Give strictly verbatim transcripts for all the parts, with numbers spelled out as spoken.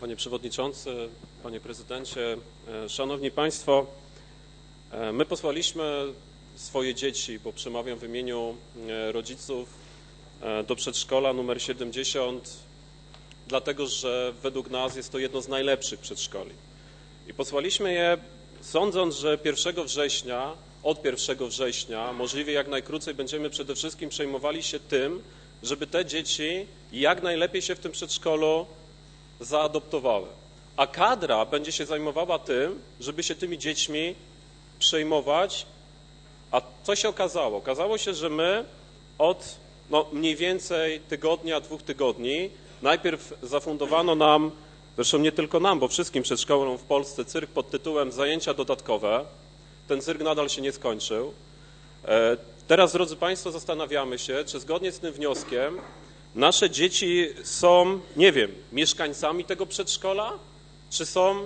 Panie Przewodniczący, Panie Prezydencie, Szanowni Państwo, my posłaliśmy swoje dzieci, bo przemawiam w imieniu rodziców, do przedszkola numer siedemdziesiąt, dlatego że według nas jest to jedno z najlepszych przedszkoli. I posłaliśmy je sądząc, że pierwszego września, od pierwszego września, możliwie jak najkrócej, będziemy przede wszystkim przejmowali się tym, żeby te dzieci jak najlepiej się w tym przedszkolu zaadoptowały. A kadra będzie się zajmowała tym, żeby się tymi dziećmi przejmować. A co się okazało? Okazało się, że my od no, mniej więcej tygodnia, dwóch tygodni, najpierw zafundowano nam, zresztą nie tylko nam, bo wszystkim przedszkolom w Polsce, cyrk pod tytułem zajęcia dodatkowe. Ten cyrk nadal się nie skończył. Teraz, drodzy Państwo, zastanawiamy się, czy zgodnie z tym wnioskiem nasze dzieci są, nie wiem, mieszkańcami tego przedszkola, czy są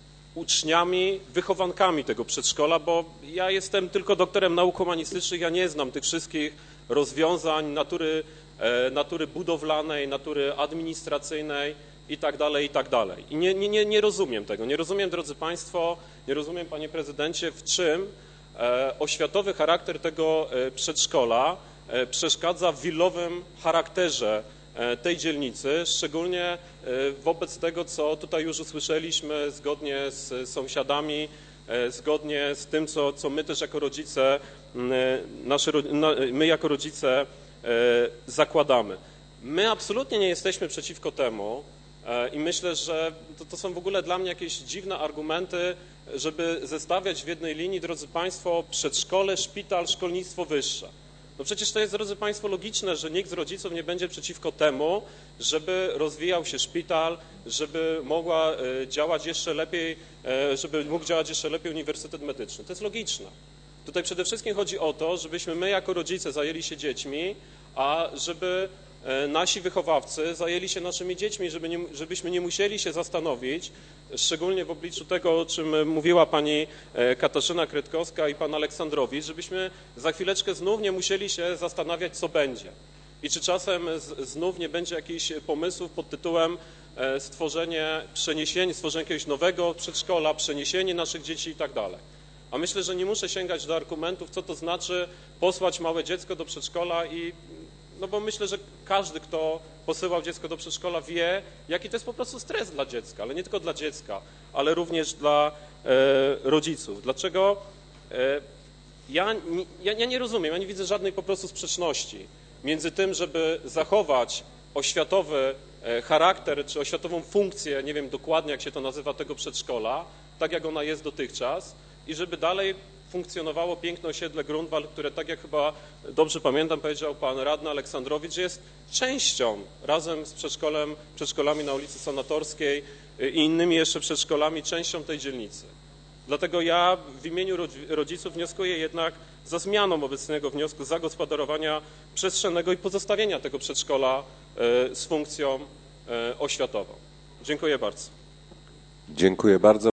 uczniami, wychowankami tego przedszkola, bo ja jestem tylko doktorem nauk humanistycznych, ja nie znam tych wszystkich rozwiązań natury, natury budowlanej, natury administracyjnej i tak dalej, i tak dalej. I nie, nie, nie rozumiem tego. Nie rozumiem, drodzy Państwo, nie rozumiem, Panie Prezydencie, w czym oświatowy charakter tego przedszkola przeszkadza w willowym charakterze tej dzielnicy, szczególnie wobec tego, co tutaj już usłyszeliśmy, zgodnie z sąsiadami, zgodnie z tym, co, co my też jako rodzice, nasze, my jako rodzice zakładamy. My absolutnie nie jesteśmy przeciwko temu i myślę, że to, to są w ogóle dla mnie jakieś dziwne argumenty, żeby zestawiać w jednej linii, drodzy Państwo, przedszkole, szpital, szkolnictwo wyższe. No przecież to jest, drodzy Państwo, logiczne, że nikt z rodziców nie będzie przeciwko temu, żeby rozwijał się szpital, żeby mogła działać jeszcze lepiej, żeby mógł działać jeszcze lepiej Uniwersytet Medyczny. To jest logiczne. Tutaj przede wszystkim chodzi o to, żebyśmy my jako rodzice zajęli się dziećmi, a żeby nasi wychowawcy zajęli się naszymi dziećmi, żeby nie, żebyśmy nie musieli się zastanowić, szczególnie w obliczu tego, o czym mówiła pani Katarzyna Kretkowska i pan Aleksandrowicz, żebyśmy za chwileczkę znów nie musieli się zastanawiać, co będzie. I czy czasem znów nie będzie jakichś pomysłów pod tytułem stworzenie, przeniesienie, stworzenie jakiegoś nowego przedszkola, przeniesienie naszych dzieci i tak dalej. A myślę, że nie muszę sięgać do argumentów, co to znaczy posłać małe dziecko do przedszkola i no bo myślę, że każdy, kto posyłał dziecko do przedszkola, wie, jaki to jest po prostu stres dla dziecka, ale nie tylko dla dziecka, ale również dla e, rodziców. Dlaczego? E, ja, ja, ja nie rozumiem, ja nie widzę żadnej po prostu sprzeczności między tym, żeby zachować oświatowy charakter czy oświatową funkcję, nie wiem dokładnie, jak się to nazywa, tego przedszkola, tak jak ona jest dotychczas i żeby dalej funkcjonowało piękne osiedle Grunwald, które, tak jak chyba dobrze pamiętam, powiedział pan radny Aleksandrowicz, że jest częścią, razem z przedszkolem, przedszkolami na ulicy Sanatorskiej i innymi jeszcze przedszkolami, częścią tej dzielnicy. Dlatego ja w imieniu rodziców wnioskuję jednak za zmianą obecnego wniosku zagospodarowania przestrzennego i pozostawienia tego przedszkola z funkcją oświatową. Dziękuję bardzo. Dziękuję bardzo.